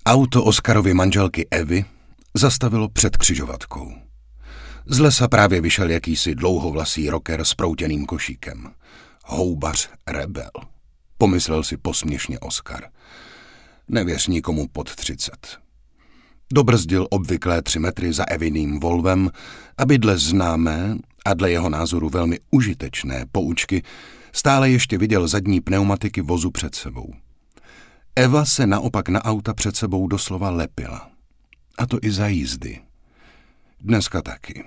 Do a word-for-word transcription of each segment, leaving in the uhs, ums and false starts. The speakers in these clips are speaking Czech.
Auto Oskarovy manželky Evy zastavilo před křižovatkou. Z lesa právě vyšel jakýsi dlouhovlasý rocker s proutěným košíkem. Houbař rebel, pomyslel si posměšně Oskar. Nevěř nikomu pod třicet. Dobrzdil obvyklé tři metry za Eviným Volvem, aby dle známé a dle jeho názoru velmi užitečné poučky stále ještě viděl zadní pneumatiky vozu před sebou. Eva se naopak na auta před sebou doslova lepila. A to i za jízdy. Dneska taky.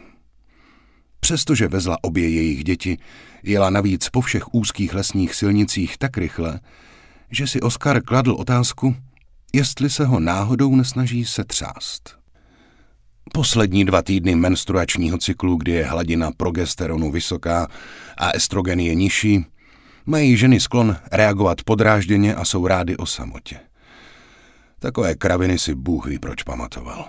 Přestože vezla obě jejich děti, jela navíc po všech úzkých lesních silnicích tak rychle, že si Oskar kladl otázku, jestli se ho náhodou nesnaží setřást. Poslední dva týdny menstruačního cyklu, kdy je hladina progesteronu vysoká a estrogen je nižší, mají ženy sklon reagovat podrážděně a jsou rády o samotě. Takové kraviny si Bůh ví, proč pamatoval.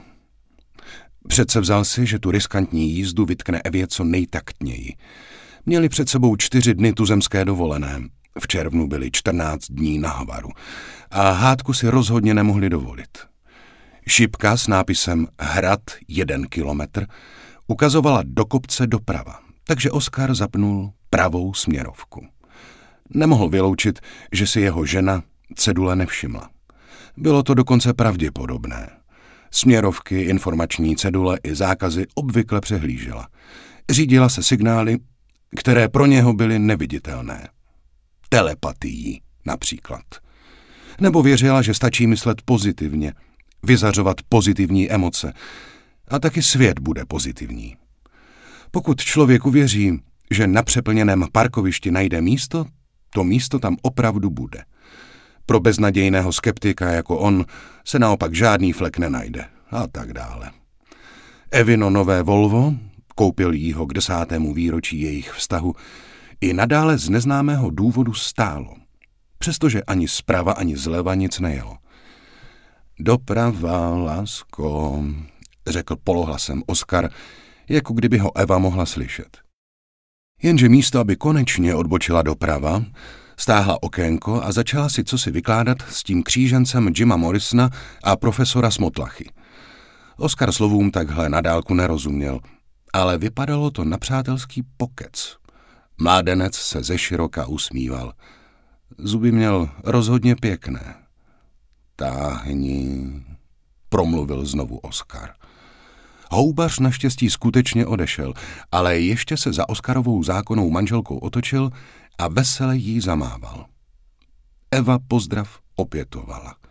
Předsevzal si, že tu riskantní jízdu vytkne Evě co nejtaktněji. Měli před sebou čtyři dny tuzemské dovolené. V červnu byli čtrnáct dní na Havaru a hádku si rozhodně nemohli dovolit. Šipka s nápisem Hrad jeden kilometr ukazovala do kopce doprava, takže Oskar zapnul pravou směrovku. Nemohl vyloučit, že si jeho žena cedule nevšimla. Bylo to dokonce pravděpodobné. Směrovky, informační cedule i zákazy obvykle přehlížela. Řídila se signály, které pro něho byly neviditelné. Telepatií například. Nebo věřila, že stačí myslet pozitivně, vyzařovat pozitivní emoce a taky svět bude pozitivní. Pokud člověk uvěří, že na přeplněném parkovišti najde místo, to místo tam opravdu bude. Pro beznadějného skeptika jako on se naopak žádný flek nenajde a tak dále. Evino nové Volvo, koupil jí ho k desátému výročí jejich vztahu, i nadále z neznámého důvodu stálo, přestože ani zprava, ani zleva nic nejelo. Doprava, lásko, řekl polohlasem Oskar, jako kdyby ho Eva mohla slyšet. Jenže místo, aby konečně odbočila doprava, stáhla okénko a začala si cosi vykládat s tím křížencem Jima Morrisona a profesora Smotlachy. Oskar slovům takhle na dálku nerozuměl, ale vypadalo to na přátelský pokec. Mládenec se zeširoka usmíval. Zuby měl rozhodně pěkné. Táhni, promluvil znovu Oskar. Houbař naštěstí skutečně odešel, ale ještě se za Oskarovou zákonnou manželkou otočil a vesele jí zamával. Eva pozdrav opětovala.